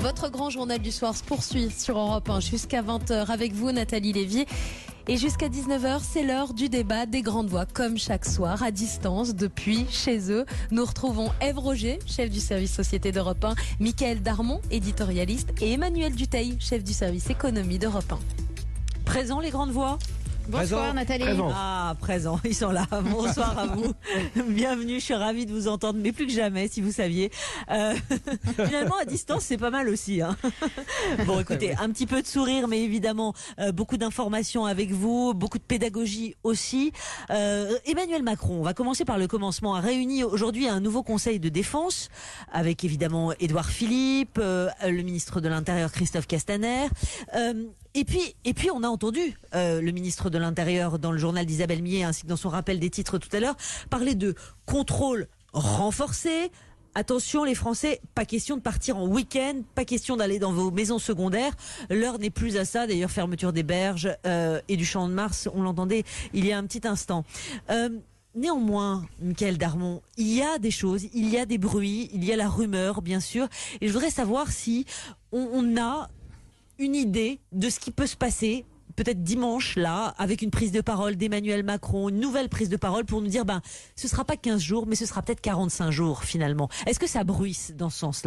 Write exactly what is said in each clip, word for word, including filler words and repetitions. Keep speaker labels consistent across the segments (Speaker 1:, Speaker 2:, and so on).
Speaker 1: Votre grand journal du soir se poursuit sur Europe un jusqu'à vingt heures avec vous, Nathalie Lévy. Et jusqu'à dix-neuf heures, c'est l'heure du débat des grandes voix, comme chaque soir, à distance, depuis chez eux. Nous retrouvons Ève Roger, chef du service Société d'Europe un, Mickaël Darmon, éditorialiste, et Emmanuel Dutheil, chef du service Économie d'Europe un.
Speaker 2: Présent les grandes voix.
Speaker 3: Bonsoir
Speaker 4: présent,
Speaker 3: Nathalie.
Speaker 4: Présent.
Speaker 2: Ah, présent, ils sont là. Bonsoir à vous. Bienvenue, je suis ravie de vous entendre, mais plus que jamais, si vous saviez. Euh, finalement, à distance, c'est pas mal aussi. Hein. Bon, écoutez, un petit peu de sourire, mais évidemment, euh, beaucoup d'informations avec vous, beaucoup de pédagogie aussi. Euh, Emmanuel Macron, on va commencer par le commencement, a réuni aujourd'hui un nouveau conseil de défense, avec évidemment Édouard Philippe, euh, le ministre de l'Intérieur Christophe Castaner. Euh, Et puis, et puis, on a entendu euh, le ministre de l'Intérieur dans le journal d'Isabelle Millet, ainsi que dans son rappel des titres tout à l'heure, parler de contrôle renforcé. Attention les Français, pas question de partir en week-end, pas question d'aller dans vos maisons secondaires. L'heure n'est plus à ça. D'ailleurs, fermeture des berges euh, et du Champ de Mars, on l'entendait il y a un petit instant. Euh, Néanmoins, Mickaël Darmon, il y a des choses, il y a des bruits, il y a la rumeur, bien sûr. Et je voudrais savoir si on, on a une idée de ce qui peut se passer peut-être dimanche là avec une prise de parole d'Emmanuel Macron, une nouvelle prise de parole pour nous dire ben ce sera pas quinze jours mais ce sera peut-être quarante-cinq jours finalement. Est-ce que ça bruisse dans ce sens-là ?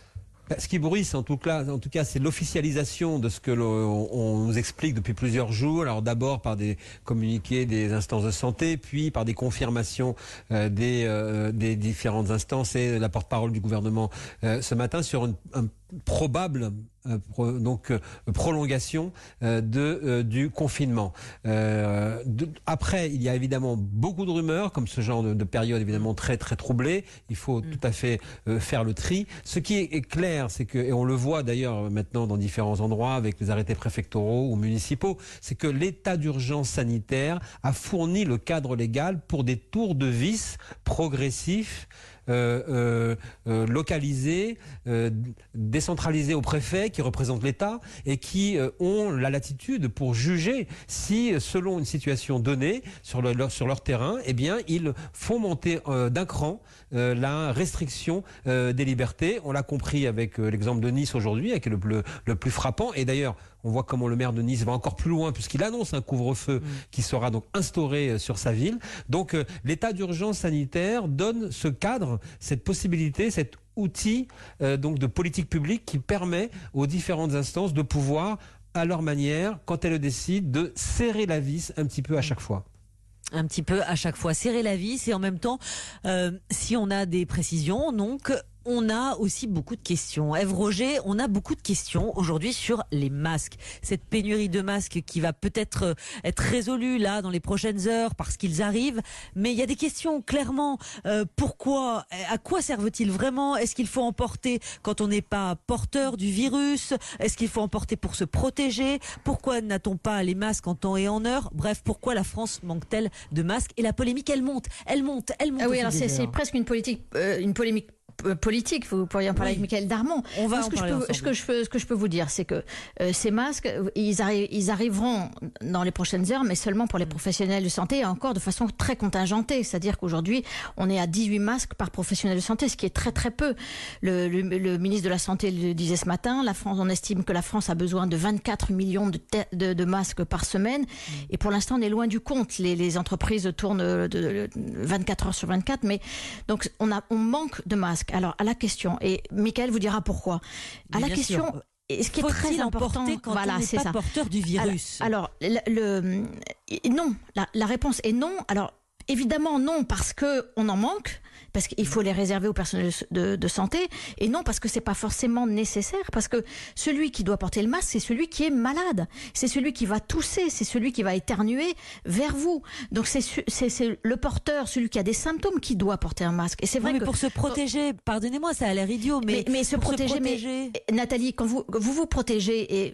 Speaker 4: Ce qui bruisse, en tout cas, en tout cas, c'est l'officialisation de ce que l'on on nous explique depuis plusieurs jours. Alors d'abord par des communiqués des instances de santé, puis par des confirmations euh, des, euh, des différentes instances et la porte-parole du gouvernement euh, ce matin sur une, un probable euh, pro, donc euh, prolongation euh, de euh, du confinement. Euh, de, après, il y a évidemment beaucoup de rumeurs, comme ce genre de, de période évidemment très très troublée. Il faut mmh. tout à fait euh, faire le tri. Ce qui est, est clair, c'est que, et on le voit d'ailleurs maintenant dans différents endroits avec les arrêtés préfectoraux ou municipaux, c'est que l'état d'urgence sanitaire a fourni le cadre légal pour des tours de vis progressifs. Euh, euh, euh, localisés, euh, décentralisés au préfet qui représente l'État et qui euh, ont la latitude pour juger si, selon une situation donnée sur, le, leur, sur leur terrain, eh bien, ils font monter euh, d'un cran euh, la restriction euh, des libertés. On l'a compris avec euh, l'exemple de Nice aujourd'hui, avec le, le, le plus frappant. Et d'ailleurs, on voit comment le maire de Nice va encore plus loin puisqu'il annonce un couvre-feu mmh. qui sera donc instauré sur sa ville. Donc euh, l'état d'urgence sanitaire donne ce cadre, cette possibilité, cet outil euh, donc de politique publique qui permet aux différentes instances de pouvoir, à leur manière, quand elles le décident, de serrer la vis un petit peu à chaque fois.
Speaker 2: Un petit peu à chaque fois, serrer la vis et en même temps, euh, si on a des précisions, donc on a aussi beaucoup de questions. Ève Roger, on a beaucoup de questions aujourd'hui sur les masques. Cette pénurie de masques qui va peut-être être résolue là dans les prochaines heures parce qu'ils arrivent. Mais il y a des questions clairement. Euh, pourquoi ? À quoi servent-ils vraiment ? Est-ce qu'il faut en porter quand on n'est pas porteur du virus ? Est-ce qu'il faut en porter pour se protéger ? Pourquoi n'a-t-on pas les masques en temps et en heure ? Bref, pourquoi la France manque-t-elle de masques ? Et la polémique, elle monte, elle monte, elle monte.
Speaker 3: Ah oui, alors c'est, c'est presque une politique, euh, une polémique. politique, vous pourriez en parler oui. avec Mickaël Darmon.
Speaker 2: On va
Speaker 3: ce,
Speaker 2: en
Speaker 3: que
Speaker 2: parler
Speaker 3: je peux, ce, que je peux, ce que je peux vous dire, c'est que euh, ces masques, ils, arri- ils arriveront dans les prochaines heures, mais seulement pour les professionnels de santé, et encore de façon très contingentée. C'est-à-dire qu'aujourd'hui, on est à dix-huit masques par professionnel de santé, ce qui est très très peu. Le, le, le ministre de la Santé le disait ce matin, la France, on estime que la France a besoin de vingt-quatre millions de, te- de, de masques par semaine, mmh. et pour l'instant, on est loin du compte. Les, les entreprises tournent de, de, de vingt-quatre heures sur vingt-quatre, mais donc on, a, on manque de masques. Alors, à la question, et Mickaël vous dira pourquoi. À
Speaker 2: Bien
Speaker 3: la question,
Speaker 2: sûr.
Speaker 3: et ce qui
Speaker 2: Faut-il
Speaker 3: est très important,
Speaker 2: quand
Speaker 3: voilà,
Speaker 2: on n'est
Speaker 3: c'est
Speaker 2: pas
Speaker 3: ça.
Speaker 2: porteur du virus.
Speaker 3: Alors, alors le, le non, la, la réponse est non. Alors évidemment non parce que on en manque. Parce qu'il faut les réserver au personnel de, de santé, et non parce que c'est pas forcément nécessaire, parce que celui qui doit porter le masque, c'est celui qui est malade, c'est celui qui va tousser, c'est celui qui va éternuer vers vous. Donc c'est, c'est, c'est le porteur, celui qui a des symptômes, qui doit porter un masque. Et c'est vrai
Speaker 2: non, mais
Speaker 3: que
Speaker 2: pour se protéger, pardonnez-moi, ça a l'air idiot, mais,
Speaker 3: mais, mais se protéger,
Speaker 2: se protéger,
Speaker 3: mais Nathalie, quand vous vous vous protégez, et mais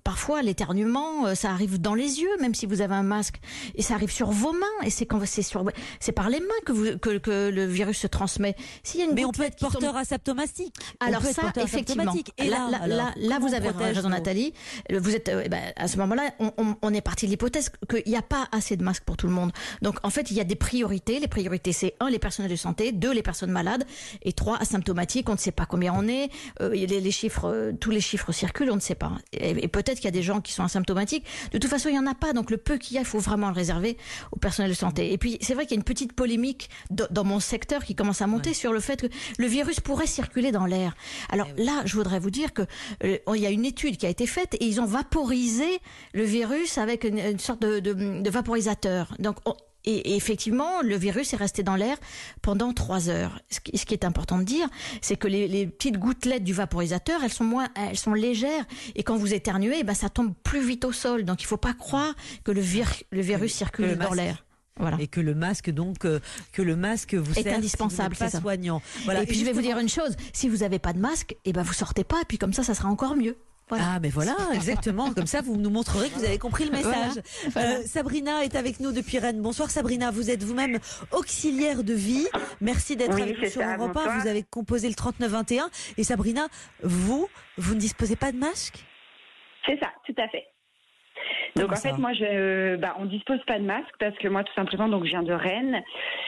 Speaker 3: parfois l'éternuement, ça arrive dans les yeux, même si vous avez un masque, et ça arrive sur vos mains, et c'est quand c'est sur, c'est par les mains que, vous, que, que le virus se transmet. S'il y a une
Speaker 2: Mais on peut être porteur
Speaker 3: tombe...
Speaker 2: asymptomatique.
Speaker 3: Alors ça, effectivement. Et là, là, alors, là, là vous avez raison, Nathalie. Vous êtes, euh, ben, à ce moment-là, on, on, on est parti de l'hypothèse qu'il n'y a pas assez de masques pour tout le monde. Donc en fait, il y a des priorités. Les priorités, c'est un, les personnels de santé, deux, les personnes malades, et trois, asymptomatiques. On ne sait pas combien on est. Euh, les, les chiffres, euh, tous les chiffres circulent, on ne sait pas. Et, et peut-être qu'il y a des gens qui sont asymptomatiques. De toute façon, il n'y en a pas. Donc le peu qu'il y a, il faut vraiment le réserver au personnel de santé. Et puis c'est vrai qu'il y a une petite polémique dans, dans mon secteur qui commence à monter ouais. sur le fait que le virus pourrait circuler dans l'air. Alors oui. là, je voudrais vous dire que euh, il y a une étude qui a été faite et ils ont vaporisé le virus avec une, une sorte de, de, de vaporisateur. Donc on, Et, et effectivement, le virus est resté dans l'air pendant trois heures. Ce qui, ce qui est important de dire, c'est que les, les petites gouttelettes du vaporisateur, elles sont moins, elles sont légères. Et quand vous éternuez, ben ça tombe plus vite au sol. Donc il ne faut pas croire que le, vir, le virus circule le dans l'air. Voilà.
Speaker 2: Et que le masque, donc, euh, que le masque vous
Speaker 3: est
Speaker 2: sert
Speaker 3: indispensable,
Speaker 2: si vous n'êtes pas
Speaker 3: c'est
Speaker 2: soignant. Voilà.
Speaker 3: Et puis et je vais vous dire une chose, si vous n'avez pas de masque, et ben vous sortez pas, et puis comme ça, ça sera encore mieux. Voilà.
Speaker 2: Ah, mais voilà, exactement. Comme ça, vous nous montrerez que vous avez compris le message. Voilà. Voilà. Euh, Sabrina est avec nous depuis Rennes. Bonsoir Sabrina, vous êtes vous-même auxiliaire de vie. Merci d'être
Speaker 5: oui,
Speaker 2: avec nous sur
Speaker 5: ça,
Speaker 2: Europe un. Vous avez composé le trente-neuf vingt et un. Et Sabrina, vous, vous ne disposez pas de masque ?
Speaker 5: C'est ça, tout à fait. Donc Comment en fait, ça moi, je, bah, on dispose pas de masque parce que moi, tout simplement, donc je viens de Rennes.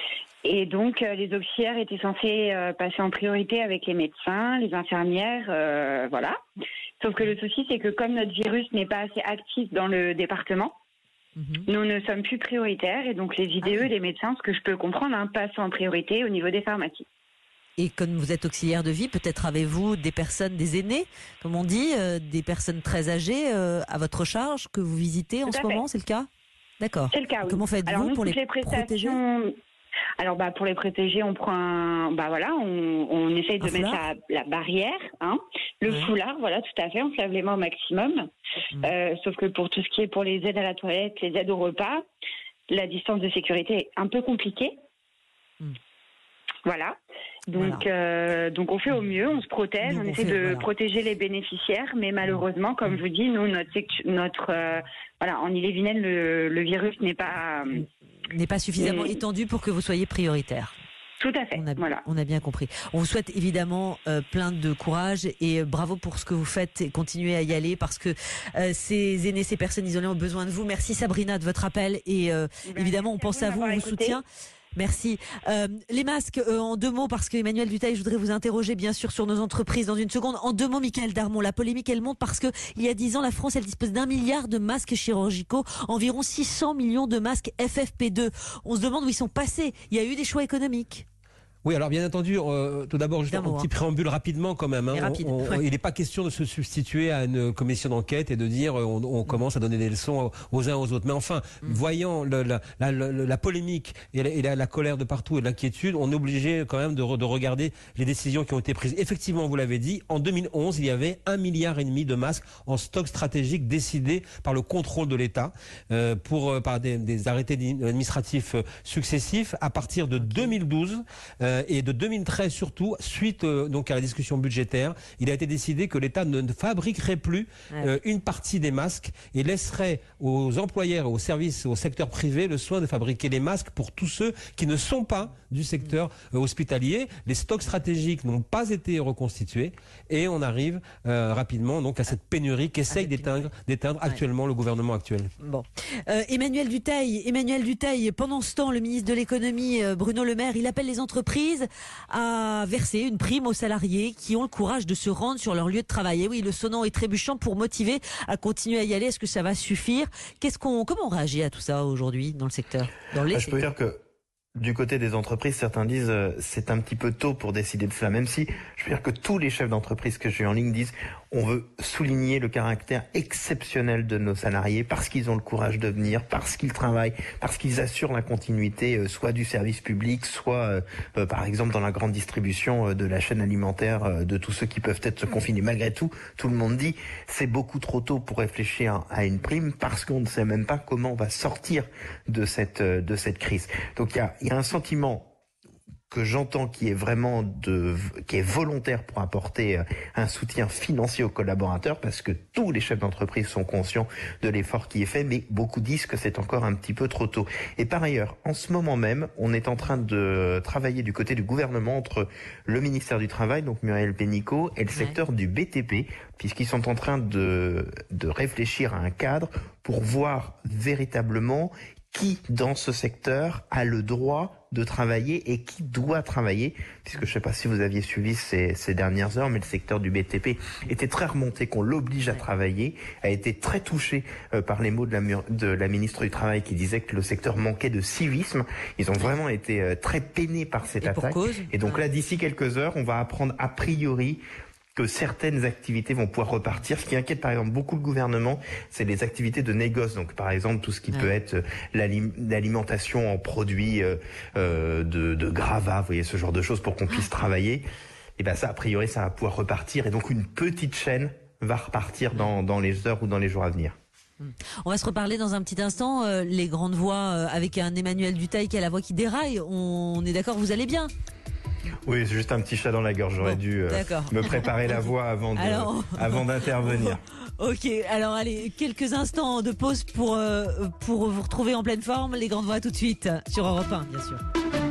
Speaker 5: Et donc, euh, les auxiliaires étaient censés euh, passer en priorité avec les médecins, les infirmières, euh, voilà. Sauf que le souci, c'est que comme notre virus n'est pas assez actif dans le département, mmh. nous ne sommes plus prioritaires. Et donc, les I D E, ah oui. les médecins, ce que je peux comprendre, hein, passent en priorité au niveau des pharmacies.
Speaker 2: Et comme vous êtes auxiliaire de vie, peut-être avez-vous des personnes, des aînés, comme on dit, euh, des personnes très âgées euh, à votre charge que vous visitez en
Speaker 5: Tout
Speaker 2: ce
Speaker 5: fait.
Speaker 2: moment, c'est le cas ? D'accord.
Speaker 5: C'est le cas, oui.
Speaker 2: Comment faites-vous
Speaker 5: Alors, nous,
Speaker 2: pour les,
Speaker 5: les
Speaker 2: protéger ?
Speaker 5: Alors bah pour les protéger, on prend un, bah voilà, on, on essaye de un mettre la, la barrière, hein, le ouais. foulard, voilà, tout à fait. On se lave les mains au maximum. Mmh. Euh, sauf que pour tout ce qui est pour les aides à la toilette, les aides au repas, la distance de sécurité est un peu compliquée. Mmh. Voilà. Donc, voilà. Euh, donc on fait au mieux, on se protège, on, on essaie fait, de voilà. protéger les bénéficiaires, mais malheureusement, comme mmh. je vous dis, nous notre notre euh, voilà, en Ille-et-Vilaine, le, le virus n'est pas euh,
Speaker 2: n'est pas suffisamment mmh. étendu pour que vous soyez prioritaire.
Speaker 5: Tout à fait.
Speaker 2: On a,
Speaker 5: voilà.
Speaker 2: on a bien compris. On vous souhaite évidemment euh, plein de courage et euh, bravo pour ce que vous faites et continuez à y aller parce que euh, ces aînés, ces personnes isolées ont besoin de vous. Merci Sabrina de votre appel et euh, ben, évidemment on pense à vous, on vous soutient. Merci. Euh, les masques, euh, en deux mots, parce que Emmanuel Dutheil, je voudrais vous interroger bien sûr sur nos entreprises dans une seconde. En deux mots, Michaël Darmon, la polémique elle monte parce que il y a dix ans, la France elle dispose d'un milliard de masques chirurgicaux, environ six cents millions de masques F F P deux. On se demande où ils sont passés. Il y a eu des choix économiques.
Speaker 4: Oui, alors bien entendu, euh, tout d'abord, juste un mot, petit hein. préambule rapidement quand même. Hein.
Speaker 2: Rapide,
Speaker 4: on, on,
Speaker 2: ouais.
Speaker 4: Il n'est pas question de se substituer à une commission d'enquête et de dire on, on commence à donner des leçons aux uns aux autres. Mais enfin, mm. voyant le, la, la, la, la polémique et, la, et la, la colère de partout et l'inquiétude, on est obligé quand même de, re, de regarder les décisions qui ont été prises. Effectivement, vous l'avez dit, en deux mille onze, il y avait un milliard et demi de masques en stock stratégique décidés par le contrôle de l'État euh, pour par des, des arrêtés administratifs successifs à partir de deux mille douze. Euh, Et de deux mille treize surtout, suite euh, donc à la discussion budgétaire, il a été décidé que l'État ne fabriquerait plus ouais. euh, une partie des masques et laisserait aux employeurs, aux services, au secteur privé le soin de fabriquer les masques pour tous ceux qui ne sont pas du secteur euh, hospitalier. Les stocks stratégiques n'ont pas été reconstitués et on arrive euh, rapidement donc à cette pénurie qu'essaye d'éteindre, d'éteindre ouais. actuellement le gouvernement actuel.
Speaker 2: Bon, euh, Emmanuel Dutheil, Emmanuel Dutheil, pendant ce temps, le ministre de l'économie euh, Bruno Le Maire, il appelle les entreprises à verser une prime aux salariés qui ont le courage de se rendre sur leur lieu de travail. Et oui, le sonnant et trébuchant pour motiver à continuer à y aller. Est-ce que ça va suffire ? Qu'est-ce qu'on, comment on réagit à tout ça aujourd'hui dans le secteur, dans les
Speaker 6: Je peux dire que du côté des entreprises, certains disent euh, c'est un petit peu tôt pour décider de cela, même si je veux dire que tous les chefs d'entreprise que j'ai en ligne disent on veut souligner le caractère exceptionnel de nos salariés parce qu'ils ont le courage de venir, parce qu'ils travaillent, parce qu'ils assurent la continuité euh, soit du service public, soit euh, euh, par exemple dans la grande distribution euh, de la chaîne alimentaire euh, de tous ceux qui peuvent être se confiner. Malgré tout, tout le monde dit c'est beaucoup trop tôt pour réfléchir à une prime parce qu'on ne sait même pas comment on va sortir de cette, euh, de cette crise. Donc il y a Il y a un sentiment que j'entends qui est vraiment de, qui est volontaire pour apporter un soutien financier aux collaborateurs, parce que tous les chefs d'entreprise sont conscients de l'effort qui est fait, mais beaucoup disent que c'est encore un petit peu trop tôt. Et par ailleurs, en ce moment même, on est en train de travailler du côté du gouvernement entre le ministère du Travail, donc Muriel Pénicaud, et le ouais. secteur du B T P, puisqu'ils sont en train de, de réfléchir à un cadre pour voir véritablement qui, dans ce secteur, a le droit de travailler et qui doit travailler, puisque je ne sais pas si vous aviez suivi ces, ces dernières heures, mais le secteur du B T P était très remonté, qu'on l'oblige à travailler, a été très touché euh, par les mots de la, de la ministre du Travail qui disait que le secteur manquait de civisme. Ils ont vraiment été euh, très peinés par cette et attaque. Et donc là, d'ici quelques heures, on va apprendre a priori que certaines activités vont pouvoir repartir. Ce qui inquiète par exemple beaucoup le gouvernement, c'est les activités de négoce. Donc par exemple tout ce qui ouais. peut être l'alimentation en produits euh, euh, de, de gravats, vous voyez, ce genre de choses pour qu'on puisse travailler. Et ben ça, a priori, ça va pouvoir repartir. Et donc une petite chaîne va repartir dans, dans les heures ou dans les jours à venir.
Speaker 2: On va se reparler dans un petit instant. Euh, les grandes voix euh, avec un Emmanuel Dutheil qui a la voix qui déraille. On, on est d'accord, vous allez bien ?
Speaker 6: Oui, c'est juste un petit chat dans la gorge. J'aurais bon, dû euh, me préparer la voix avant de, alors... avant d'intervenir.
Speaker 2: Ok, alors allez, quelques instants de pause pour, euh, pour vous retrouver en pleine forme. Les grandes voix tout de suite sur Europe un, bien sûr.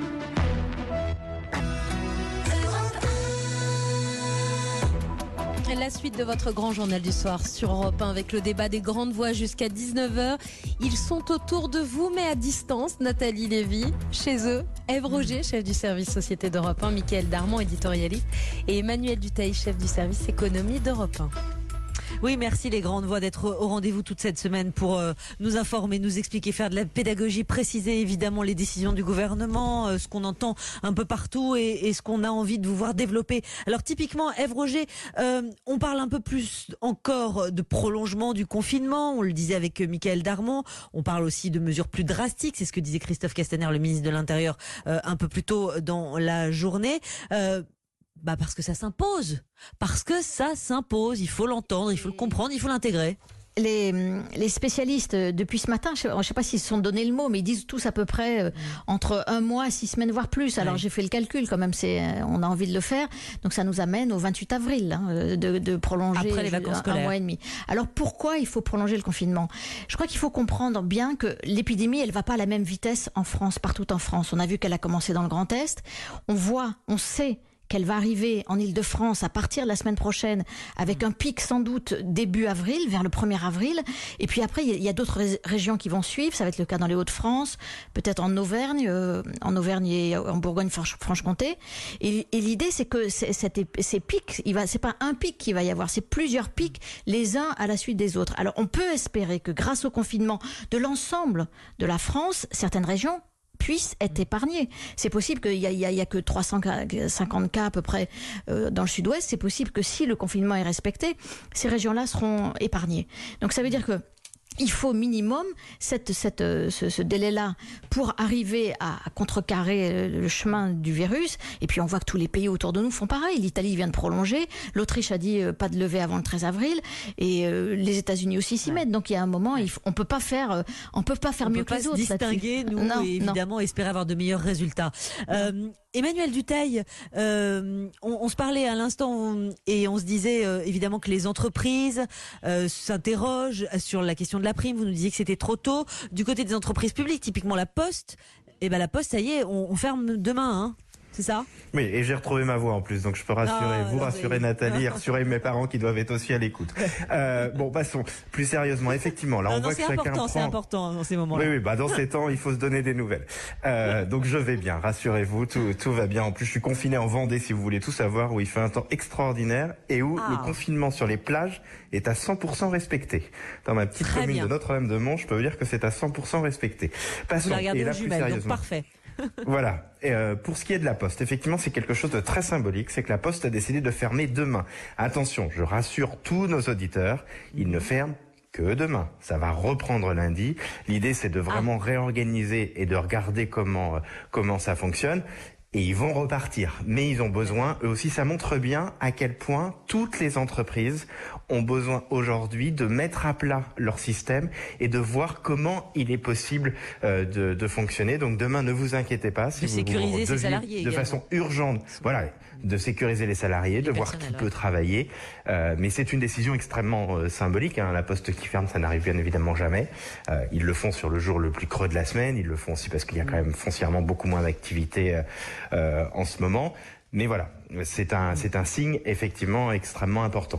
Speaker 1: La suite de votre grand journal du soir sur Europe un avec le débat des grandes voix jusqu'à dix-neuf heures. Ils sont autour de vous mais à distance. Nathalie Lévy, chez eux, Ève Roger, chef du service Société d'Europe un, Mickaël Darmon, éditorialiste, et Emmanuel Dutheil, chef du service Économie d'Europe un.
Speaker 2: Oui, merci les grandes voix d'être au rendez-vous toute cette semaine pour euh, nous informer, nous expliquer, faire de la pédagogie, préciser évidemment les décisions du gouvernement, euh, ce qu'on entend un peu partout et, et ce qu'on a envie de vous voir développer. Alors typiquement, Ève Roger, euh, on parle un peu plus encore de prolongement du confinement, on le disait avec Mickaël Darmon, on parle aussi de mesures plus drastiques, c'est ce que disait Christophe Castaner, le ministre de l'Intérieur, euh, un peu plus tôt dans la journée. Euh, Bah parce que ça s'impose, parce que ça s'impose, il faut l'entendre, il faut le comprendre, il faut l'intégrer.
Speaker 3: Les, les spécialistes, depuis ce matin, je ne sais pas s'ils se sont donné le mot, mais ils disent tous à peu près euh, entre un mois, six semaines, voire plus. Alors ouais. j'ai fait le calcul quand même, c'est, on a envie de le faire. Donc ça nous amène au vingt-huit avril hein, de, de prolonger
Speaker 2: après les vacances
Speaker 3: un,
Speaker 2: scolaires.
Speaker 3: un mois et demi. Alors pourquoi il faut prolonger le confinement ? Je crois qu'il faut comprendre bien que l'épidémie, elle ne va pas à la même vitesse en France, partout en France. On a vu qu'elle a commencé dans le Grand Est. On voit, on sait qu'elle va arriver en Île-de-France à partir de la semaine prochaine avec un pic sans doute début avril, vers le premier avril. Et puis après, il y a d'autres ré- régions qui vont suivre. Ça va être le cas dans les Hauts-de-France, peut-être en Auvergne, euh, en Auvergne et en Bourgogne-Franche-Comté. Et, et l'idée, c'est que c'est, cette, ces pics, il va, c'est pas un pic qu'il va y avoir, c'est plusieurs pics, les uns à la suite des autres. Alors on peut espérer que grâce au confinement de l'ensemble de la France, certaines régions puissent être épargnés. C'est possible qu'il y a, il y a, il y a que trois cent cinquante cas à peu près euh, dans le sud-ouest. C'est possible que si le confinement est respecté, ces régions-là seront épargnées. Donc ça veut dire que il faut minimum cette, cette, ce, ce délai-là pour arriver à, à contrecarrer le chemin du virus. Et puis on voit que tous les pays autour de nous font pareil. L'Italie vient de prolonger, l'Autriche a dit euh, pas de levée avant le treize avril, et euh, les États-Unis aussi s'y ouais. mettent. Donc il y a un moment, il faut, on peut pas faire, euh, on peut pas faire
Speaker 2: on
Speaker 3: mieux
Speaker 2: peut
Speaker 3: que les
Speaker 2: pas
Speaker 3: autres.
Speaker 2: Se distinguer, nous, non, et évidemment, non. espérer avoir de meilleurs résultats. Euh, Emmanuel Dutheil, euh, on, on se parlait à l'instant on, et on se disait euh, évidemment que les entreprises euh, s'interrogent sur la question de la prime. Vous nous disiez que c'était trop tôt. Du côté des entreprises publiques, typiquement la Poste, et eh ben la Poste, ça y est, on, on ferme demain, hein. C'est ça ?
Speaker 6: Oui, et j'ai retrouvé ma voix en plus, donc je peux rassurer, ah, vous rassurer mais... Nathalie, et rassurer mes parents qui doivent être aussi à l'écoute. Euh, bon, passons plus sérieusement. Effectivement, là,
Speaker 2: non,
Speaker 6: on
Speaker 2: non,
Speaker 6: voit que chacun
Speaker 2: important,
Speaker 6: prend...
Speaker 2: C'est important dans ces moments-là.
Speaker 6: Oui, oui, bah dans ces temps, il faut se donner des nouvelles. Euh, donc je vais bien, rassurez-vous, tout, tout va bien. En plus, je suis confiné en Vendée, si vous voulez tout savoir, où il fait un temps extraordinaire et où ah. le confinement sur les plages est à cent pour cent respecté. Dans ma petite Très commune bien. de Notre-Dame-de-Mont, je peux vous dire que c'est à cent pour cent respecté. Passons,
Speaker 2: vous la regardez
Speaker 6: et là,
Speaker 2: au jumelle, donc parfait.
Speaker 6: Voilà. Et euh, pour ce qui est de la Poste, effectivement, c'est quelque chose de très symbolique. C'est que la Poste a décidé de fermer demain. Attention, je rassure tous nos auditeurs, ils ne ferment que demain. Ça va reprendre lundi. L'idée, c'est de vraiment ah. réorganiser et de regarder comment euh, comment ça fonctionne. Et ils vont repartir. Mais ils ont besoin, eux aussi, ça montre bien à quel point toutes les entreprises ont besoin aujourd'hui de mettre à plat leur système et de voir comment il est possible euh, de, de fonctionner. Donc demain, ne vous inquiétez pas. Si
Speaker 2: de
Speaker 6: vous
Speaker 2: sécuriser
Speaker 6: vous
Speaker 2: ses salariés
Speaker 6: de
Speaker 2: également.
Speaker 6: façon urgente. Voilà. De sécuriser les salariés, les de voir qui ouais. peut travailler. Euh, mais c'est une décision extrêmement euh, symbolique. Hein. La Poste qui ferme, ça n'arrive bien évidemment jamais. Euh, ils le font sur le jour le plus creux de la semaine. Ils le font aussi parce qu'il y a quand même foncièrement beaucoup moins d'activité euh, euh, en ce moment. Mais voilà, c'est un, c'est un signe effectivement extrêmement important.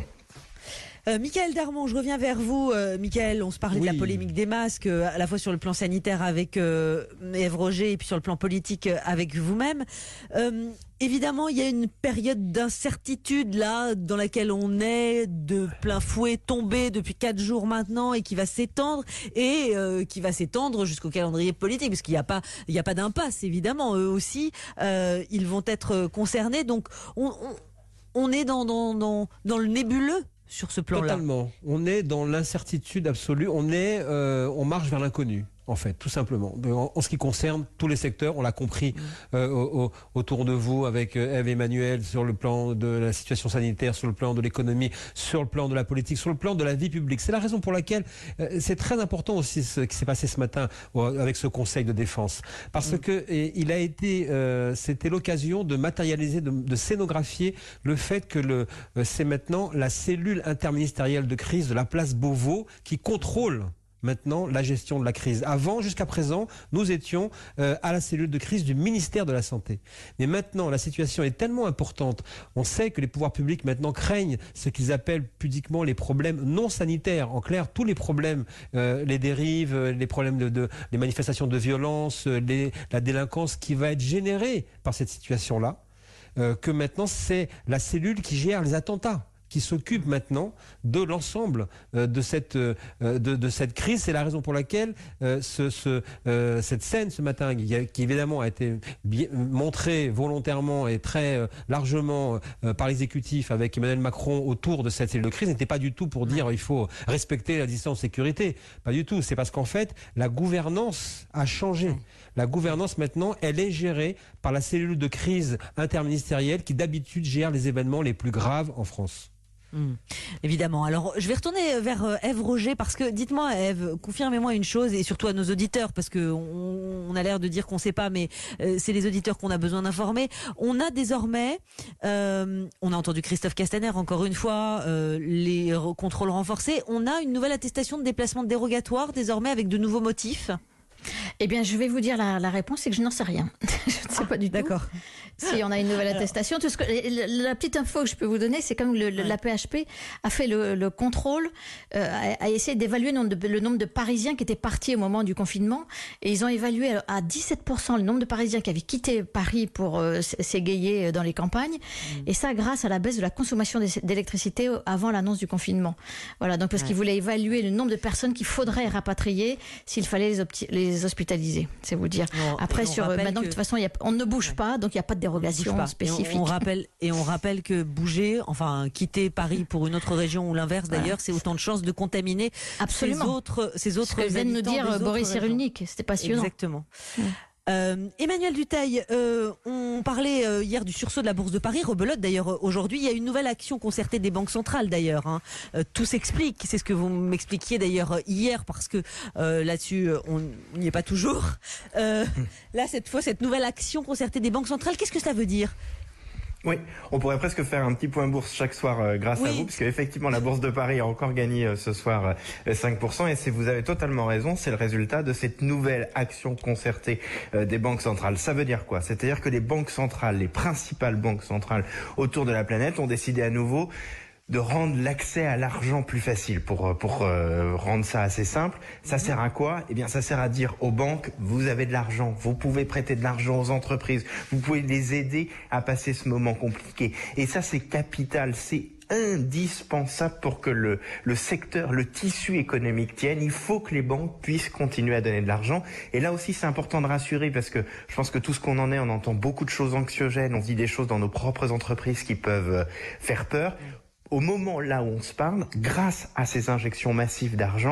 Speaker 2: Euh, Michaël Darmon, je reviens vers vous. Euh, Michaël, on se parlait oui. de la polémique des masques, euh, à la fois sur le plan sanitaire avec euh, Ève Roger et puis sur le plan politique euh, avec vous-même. Euh, évidemment, il y a une période d'incertitude là, dans laquelle on est de plein fouet tombé depuis quatre jours maintenant et qui va s'étendre et euh, qui va s'étendre jusqu'au calendrier politique, parce qu'il n'y a pas, il n'y a pas d'impasse évidemment. Eux aussi, euh, ils vont être concernés. Donc, on, on, on est dans, dans, dans, dans le nébuleux. Sur ce plan-là.
Speaker 4: Totalement. On est dans l'incertitude absolue. On est, euh, on marche vers l'inconnu. En fait, tout simplement. En, en ce qui concerne tous les secteurs, on l'a compris mmh. euh, au, au, autour de vous avec Ève et Emmanuel sur le plan de la situation sanitaire, sur le plan de l'économie, sur le plan de la politique, sur le plan de la vie publique. C'est la raison pour laquelle euh, c'est très important aussi ce qui s'est passé ce matin euh, avec ce Conseil de défense, parce mmh. que et, il a été, euh, c'était l'occasion de matérialiser, de, de scénographier le fait que le, euh, c'est maintenant la cellule interministérielle de crise de la place Beauvau qui contrôle maintenant la gestion de la crise. Avant, jusqu'à présent, nous étions euh, à la cellule de crise du ministère de la Santé. Mais maintenant, la situation est tellement importante. On sait que les pouvoirs publics maintenant craignent ce qu'ils appellent pudiquement les problèmes non sanitaires. En clair, tous les problèmes, euh, les dérives, les problèmes de, de les manifestations de violence, les, la délinquance qui va être générée par cette situation-là, euh, que maintenant c'est la cellule qui gère les attentats, qui s'occupe maintenant de l'ensemble euh, de cette euh, de, de cette crise. C'est la raison pour laquelle euh, ce, ce, euh, cette scène ce matin, qui, a, qui évidemment a été bien, montrée volontairement et très euh, largement euh, par l'exécutif avec Emmanuel Macron autour de cette cellule de crise, n'était pas du tout pour dire il faut respecter la distance de sécurité. Pas du tout. C'est parce qu'en fait, la gouvernance a changé. La gouvernance maintenant, elle est gérée par la cellule de crise interministérielle qui d'habitude gère les événements les plus graves en France.
Speaker 2: Mmh, évidemment. Alors, je vais retourner vers euh, Ève Roger parce que, dites-moi, Ève, confirmez-moi une chose et surtout à nos auditeurs parce que on, on a l'air de dire qu'on ne sait pas, mais euh, c'est les auditeurs qu'on a besoin d'informer. On a désormais, euh, on a entendu Christophe Castaner encore une fois, euh, les contrôles renforcés. On a une nouvelle attestation de déplacement dérogatoire désormais avec de nouveaux motifs.
Speaker 3: Eh bien, je vais vous dire la, la réponse, c'est que je n'en sais rien. Je ne sais ah, pas du tout.
Speaker 2: D'accord.
Speaker 3: Si on a une nouvelle attestation, tout ce que, la, la petite info que je peux vous donner, c'est comme le, le, ouais. l'A P H P a fait le, le contrôle, euh, a, a essayé d'évaluer le nombre, de, le nombre de Parisiens qui étaient partis au moment du confinement, et ils ont évalué à dix-sept pour cent le nombre de Parisiens qui avaient quitté Paris pour euh, s'égayer dans les campagnes, mmh. et ça grâce à la baisse de la consommation d'électricité avant l'annonce du confinement. Voilà, donc parce ouais. qu'ils voulaient évaluer le nombre de personnes qu'il faudrait rapatrier s'il fallait les, les hospitaliser, c'est vous dire. Non, Après, sur maintenant, que... de toute façon, y a, on ne bouge ouais. pas, donc il n'y a pas de dérogation spécifique.
Speaker 2: Et on, on rappelle et on rappelle que bouger, enfin quitter Paris pour une autre région ou l'inverse d'ailleurs, voilà. c'est autant de chances de contaminer
Speaker 3: Absolument.
Speaker 2: ces autres ces autres. Ce
Speaker 3: que vient de nous dire Boris Cyrulnik, c'était passionnant.
Speaker 2: Exactement. Ouais. Euh, Emmanuel Dutheil, euh, on parlait euh, hier du sursaut de la Bourse de Paris, rebelote d'ailleurs aujourd'hui. Il y a une nouvelle action concertée des banques centrales d'ailleurs. Hein. Euh, tout s'explique, c'est ce que vous m'expliquiez d'ailleurs hier parce que euh, là-dessus on n'y est pas toujours. Euh, là cette fois, cette nouvelle action concertée des banques centrales, qu'est-ce que ça veut dire ?
Speaker 6: Oui, on pourrait presque faire un petit point bourse chaque soir euh, grâce oui. à vous, puisque effectivement la Bourse de Paris a encore gagné euh, ce soir euh, cinq pour cent, et c'est, vous avez totalement raison, c'est le résultat de cette nouvelle action concertée euh, des banques centrales. Ça veut dire quoi ? C'est-à-dire que les banques centrales, les principales banques centrales autour de la planète ont décidé à nouveau de rendre l'accès à l'argent plus facile. Pour pour euh, rendre ça assez simple, ça sert à quoi ? Eh bien, ça sert à dire aux banques, vous avez de l'argent, vous pouvez prêter de l'argent aux entreprises, vous pouvez les aider à passer ce moment compliqué. Et ça, c'est capital, c'est indispensable pour que le, le secteur, le tissu économique tienne. Il faut que les banques puissent continuer à donner de l'argent. Et là aussi, c'est important de rassurer parce que je pense que tout ce qu'on en est, on entend beaucoup de choses anxiogènes, on dit des choses dans nos propres entreprises qui peuvent faire peur. Au moment là où on se parle, grâce à ces injections massives d'argent,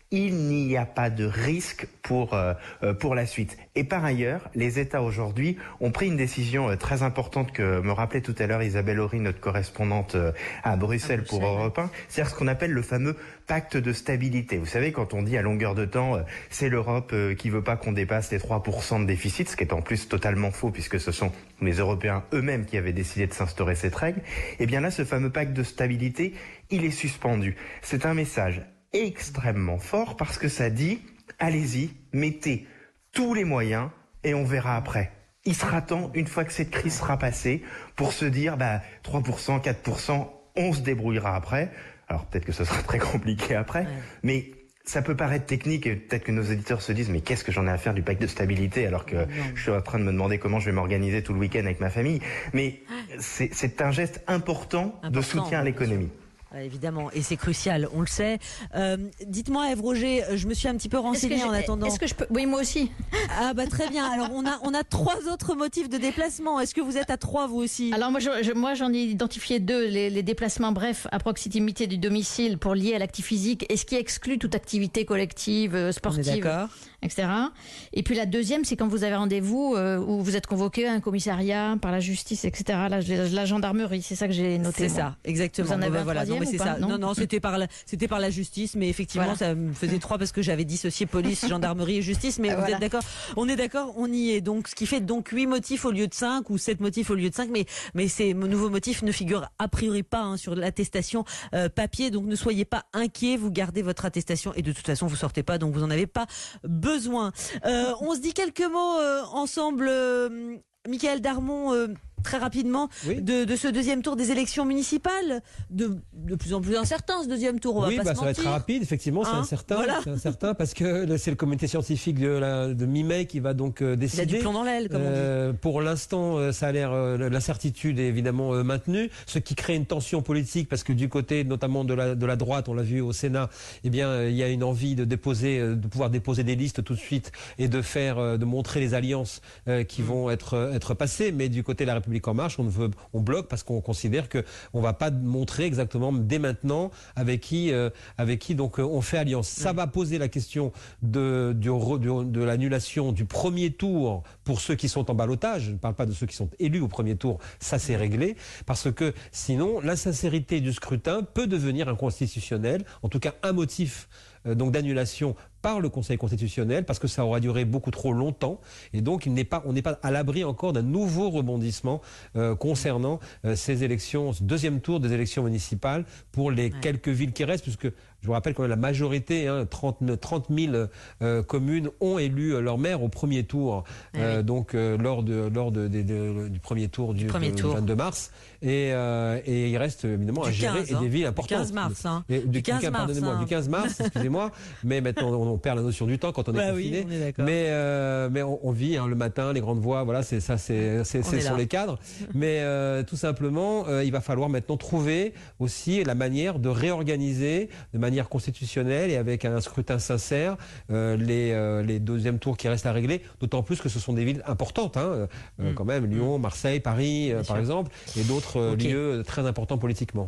Speaker 6: il n'y a pas de risque pour euh, pour la suite. Et par ailleurs, les États aujourd'hui ont pris une décision euh, très importante que me rappelait tout à l'heure Isabelle Horry, notre correspondante euh, à Bruxelles, à Bruxelles pour Europe un, c'est-à-dire ce qu'on appelle le fameux pacte de stabilité. Vous savez, quand on dit à longueur de temps, euh, c'est l'Europe euh, qui veut pas qu'on dépasse les trois pour cent de déficit, ce qui est en plus totalement faux puisque ce sont les Européens eux-mêmes qui avaient décidé de s'instaurer cette règle. Et bien là, ce fameux pacte de stabilité, il est suspendu. C'est un message extrêmement fort parce que ça dit allez-y, mettez tous les moyens et on verra après. Il sera temps, une fois que cette crise sera passée, pour se dire bah trois pour cent, quatre pour cent, on se débrouillera après. Alors peut-être que ce sera très compliqué après, ouais. mais ça peut paraître technique et peut-être que nos éditeurs se disent mais qu'est-ce que j'en ai à faire du pacte de stabilité alors que non. je suis en train de me demander comment je vais m'organiser tout le week-end avec ma famille. Mais c'est, c'est un geste important, important de soutien à l'économie.
Speaker 2: Évidemment, et c'est crucial, on le sait. Euh, dites-moi, Ève Roger, je me suis un petit peu renseignée en attendant.
Speaker 3: Est-ce que je peux... Oui, moi aussi.
Speaker 2: Ah bah très bien. Alors on a on a trois autres motifs de déplacement. Est-ce que vous êtes à trois vous aussi?
Speaker 3: Alors moi, je, je, moi j'en ai identifié deux. Les, les déplacements brefs à proximité du domicile pour lier à l'activité physique et ce qui exclut toute activité collective, sportive, et cetera. Et puis la deuxième, c'est quand vous avez rendez-vous euh, où vous êtes convoqué à un commissariat par la justice, et cetera. La, la gendarmerie, c'est ça que j'ai noté.
Speaker 2: C'est ça, exactement.
Speaker 3: Vous en avez
Speaker 2: bah,
Speaker 3: un
Speaker 2: voilà. Non, mais c'est ça.
Speaker 3: Non,
Speaker 2: non, non, c'était par la, c'était par la justice, mais effectivement, voilà. Ça me faisait trois parce que j'avais dissocié police, gendarmerie et justice. Mais ah, vous voilà. êtes d'accord? On est d'accord, on y est. Donc, ce qui fait donc huit motifs au lieu de cinq ou sept motifs au lieu de cinq. Mais, mais ces nouveaux motifs ne figurent a priori pas hein, sur l'attestation euh, papier. Donc, ne soyez pas inquiets. Vous gardez votre attestation et de toute façon, vous sortez pas, donc vous en avez pas besoin. Euh, on se dit quelques mots euh, ensemble, euh, Michaël Darmon. Euh, Très rapidement, oui. de, de ce deuxième tour des élections municipales, de, de plus en plus incertain ce deuxième tour. On
Speaker 4: oui,
Speaker 2: va pas
Speaker 4: bah,
Speaker 2: se
Speaker 4: ça
Speaker 2: mentir.
Speaker 4: va être très rapide, effectivement, hein, c'est incertain, voilà. c'est incertain parce que c'est le comité scientifique de, la, de mi-mai qui va donc euh, décider.
Speaker 2: Il a du plomb dans l'aile, comme
Speaker 4: euh,
Speaker 2: on dit.
Speaker 4: Pour l'instant, ça a l'air, euh, l'incertitude est évidemment euh, maintenue, ce qui crée une tension politique parce que du côté, notamment de la, de la droite, on l'a vu au Sénat, eh bien, euh, il y a une envie de déposer, euh, de pouvoir déposer des listes tout de suite et de faire, euh, de montrer les alliances euh, qui mmh. vont être, être passées. Mais du côté de la République en marche, on ne veut on bloque parce qu'on considère que on va pas montrer exactement dès maintenant avec qui euh, avec qui donc on fait alliance. Ça oui. va poser la question de du, du, de l'annulation du premier tour pour ceux qui sont en ballotage. Je ne parle pas de ceux qui sont élus au premier tour. Ça c'est réglé parce que sinon l'insincérité du scrutin peut devenir inconstitutionnelle. En tout cas un motif euh, donc d'annulation par le Conseil constitutionnel parce que ça aura duré beaucoup trop longtemps et donc il n'est pas, on n'est pas à l'abri encore d'un nouveau rebondissement euh, concernant euh, ces élections, ce deuxième tour des élections municipales pour les ouais. quelques villes qui restent puisque je vous rappelle quand même la majorité, hein, trente mille euh, communes ont élu euh, leur maire au premier tour, euh, oui. donc euh, lors, de, lors de, de, de, du premier tour du, du premier de, tour. vingt-deux mars et, euh, et il reste évidemment du à gérer
Speaker 2: quinze,
Speaker 4: et
Speaker 2: hein.
Speaker 4: des villes importantes.
Speaker 2: Du quinze mars, hein.
Speaker 4: Et, du,
Speaker 2: du quinze
Speaker 4: du,
Speaker 2: mars,
Speaker 4: pardonnez-moi,
Speaker 2: hein.
Speaker 4: du quinze mars, excusez-moi, mais maintenant on, on perd la notion du temps quand on est
Speaker 2: bah
Speaker 4: confiné.
Speaker 2: Oui, on est
Speaker 4: mais euh, mais on, on vit hein, le matin, les grandes voies, voilà, c'est ça, c'est c'est, c'est sur les cadres. Mais euh, tout simplement, euh, il va falloir maintenant trouver aussi la manière de réorganiser de manière constitutionnelle et avec un scrutin sincère euh, les, euh, les deuxièmes tours qui restent à régler, d'autant plus que ce sont des villes importantes, hein, euh, mmh. quand même, Lyon, Marseille, Paris, euh, par exemple, et d'autres euh, okay. lieux très importants politiquement.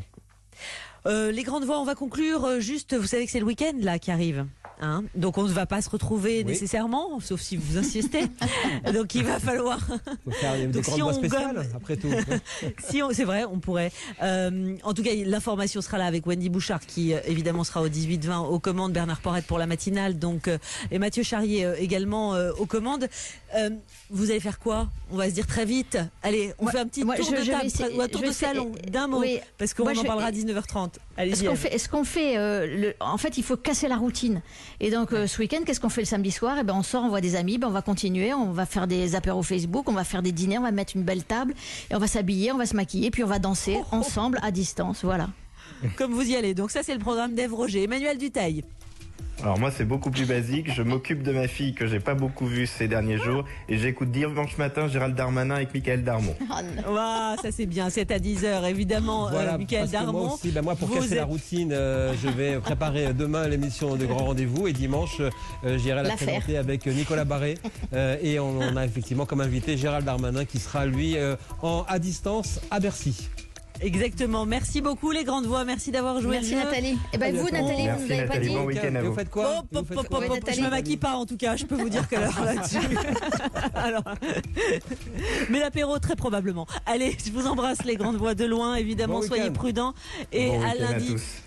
Speaker 2: Euh, les grandes voix, on va conclure euh, juste, vous savez que c'est le week-end là qui arrive. Hein, donc on ne va pas se retrouver oui. nécessairement, sauf si vous insistez. Donc il va falloir.
Speaker 4: Faut faire des donc, si on spéciales, gomme... après tout.
Speaker 2: si on, c'est vrai, on pourrait. Euh, en tout cas, l'information sera là avec Wendy Bouchard, qui euh, évidemment sera au dix-huit vingt aux commandes, Bernard Porrette pour la matinale, donc euh, et Mathieu Charrier euh, également euh, aux commandes. Euh, vous allez faire quoi? On va se dire très vite. Allez, on moi, fait un petit moi, tour je, de table, essayer, ou un tour de salon, d'un mot, oui, parce qu'on en je, parlera à dix-neuf heures trente.
Speaker 3: Est-ce qu'on fait, est-ce qu'on fait euh, le, en fait, il faut casser la routine. Et donc euh, ce week-end, qu'est-ce qu'on fait le samedi soir? Eh ben on sort, on voit des amis, ben on va continuer, on va faire des apéros Facebook, on va faire des dîners, on va mettre une belle table et on va s'habiller, on va se maquiller, puis on va danser oh, oh. ensemble à distance, voilà.
Speaker 2: Comme vous y allez. Donc ça c'est le programme d'Ève Roger. Emmanuel Dutheil.
Speaker 6: Alors moi c'est beaucoup plus basique, je m'occupe de ma fille que j'ai pas beaucoup vue ces derniers jours et j'écoute dimanche matin Gérald Darmanin avec Michaël Darmon.
Speaker 2: Oh wow, ça c'est bien, c'est à dix heures évidemment.
Speaker 4: Voilà,
Speaker 2: euh, Michaël Darmon.
Speaker 4: Moi, aussi, ben moi pour casser êtes... la routine, euh, je vais préparer demain l'émission de Grand Rendez-vous et dimanche euh, j'irai la L'affaire. présenter avec Nicolas Barré euh, et on, on a effectivement comme invité Gérald Darmanin qui sera lui euh, en, à distance à Bercy.
Speaker 2: Exactement. Merci beaucoup les grandes voix. Merci d'avoir joué
Speaker 3: Merci
Speaker 2: le jeu.
Speaker 3: Nathalie. Et ben vous Nathalie,
Speaker 6: Merci,
Speaker 3: vous nous avez pas
Speaker 6: Nathalie.
Speaker 3: dit.
Speaker 6: Bon week-end à
Speaker 4: Vous
Speaker 6: vous.
Speaker 4: faites quoi
Speaker 2: Hop,
Speaker 4: Vous
Speaker 2: hop,
Speaker 4: faites
Speaker 2: hop,
Speaker 4: quoi
Speaker 2: hop, hop.
Speaker 3: Nathalie.
Speaker 2: Je me maquille pas en tout cas, je peux vous dire quelle heure là-dessus. Alors, mais l'apéro très probablement. Allez, je vous embrasse les grandes voix de loin, évidemment,
Speaker 4: Bon
Speaker 2: soyez
Speaker 4: week-end.
Speaker 2: prudents et
Speaker 6: Bon
Speaker 2: à
Speaker 6: week-end à
Speaker 2: lundi.
Speaker 6: tous.